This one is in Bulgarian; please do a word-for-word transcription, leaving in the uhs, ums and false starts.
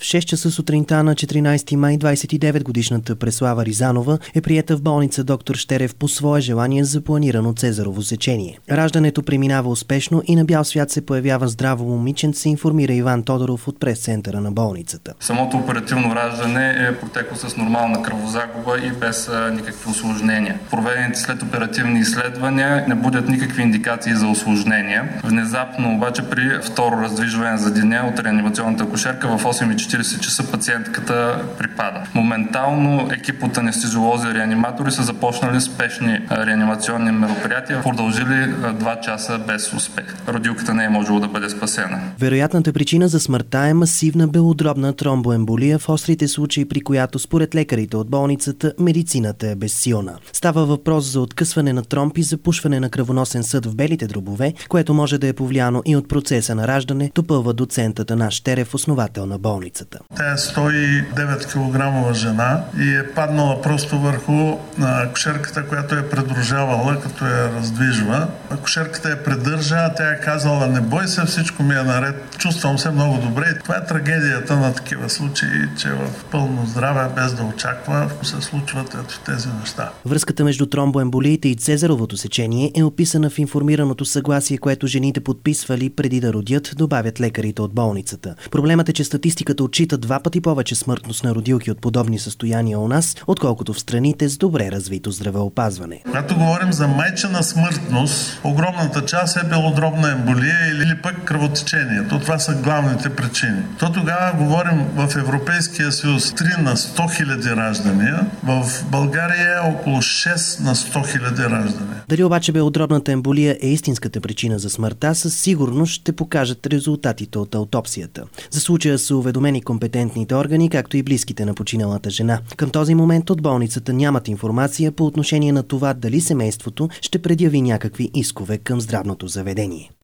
В шест часа сутринта на четиринайсети май двайсет и девет годишната Преслава Ризанова е приета в болница доктор Щерев по свое желание за планирано цезарово сечение. Раждането преминава успешно и на бял свят се появява здраво момиченце, информира Иван Тодоров от прес-центъра на болницата. Самото оперативно раждане е протекло с нормална кръвозагуба и без а, никакви усложнения. Проведените след оперативни изследвания не будят никакви индикации за усложнения. Внезапно обаче при второ раздвижване за деня от реанимационната акушерка в осем и четирийсет часа пациентката припада. Моментално екип от анестезиолози и реаниматори са започнали спешни реанимационни мероприятия, продължили два часа без успех. Родилката не е можело да бъде спасена. Вероятната причина за смъртта е масивна белодробна тромбоемболия, в острите случаи, при която според лекарите от болницата медицината е безсилна. Става въпрос за откъсване на тромб и запушване на кръвоносен съд в белите дробове, което може да е повлияно и от процеса на раждане, допълва доцент Атанас Щерев, основател на болницата. Тя е сто и девет килограмова жена и е паднала просто върху акушерката, която е придружавала, като я раздвижва. Акушерката я придържа, а тя е казала: не бой се, всичко ми е наред, чувствам се много добре. И това е трагедията на такива случаи, че в пълно здраве, без да очаква, се случват ето тези неща. Връзката между тромбоемболиите и цезаровото сечение е описана в информираното съгласие, което жените подписвали преди да родят, добавят лекарите от болницата. Проблемът е, че статистиката отчита два пъти повече смъртност на родилки от подобни състояния у нас, отколкото в страните с добре развито здравеопазване. Когато говорим за майчина смъртност, огромната част е белодробна емболия или пък кръвотечение. То това са главните причини. То тогава говорим в Европейския съюз три на сто хиляди раждания, в България е около шест на сто хиляди раждания. Дали обаче белодробната емболия е истинската причина за смъртта, със сигурност ще покажат резултатите от аутопсията. За случая са уведомени компетентните органи, както и близките на починалата жена. Към този момент от болницата нямат информация по отношение на това дали семейството ще предяви някакви искове към здравното заведение.